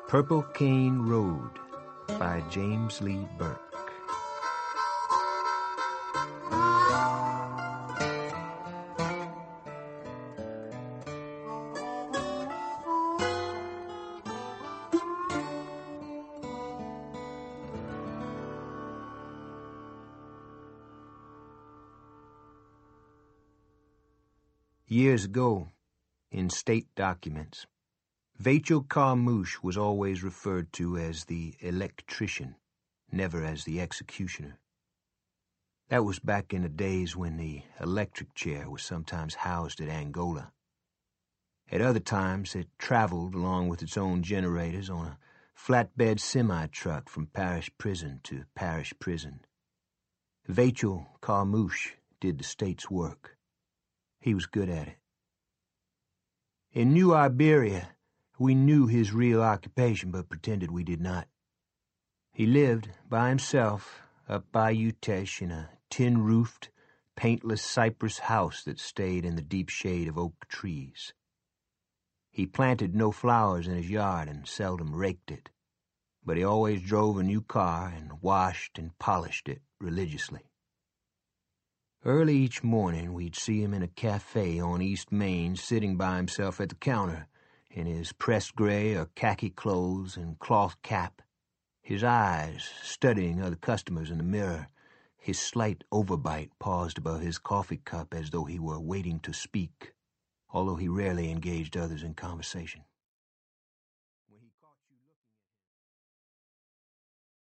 Purple Cane Road by James Lee Burke. Years ago, in state documents, Vachel Carmouche was always referred to as the electrician, never as the executioner. That was back in the days when the electric chair was sometimes housed at Angola. At other times, it traveled along with its own generators on a flatbed semi-truck from parish prison to parish prison. Vachel Carmouche did the state's work. He was good at it. In New Iberia, we knew his real occupation but pretended we did not. He lived by himself up by Utesh in a tin-roofed, paintless cypress house that stayed in the deep shade of oak trees. He planted no flowers in his yard and seldom raked it, but he always drove a new car and washed and polished it religiously. Early each morning we'd see him in a cafe on East Main sitting by himself at the counter in his pressed gray or khaki clothes and cloth cap, his eyes studying other customers in the mirror, his slight overbite paused above his coffee cup as though he were waiting to speak, although he rarely engaged others in conversation.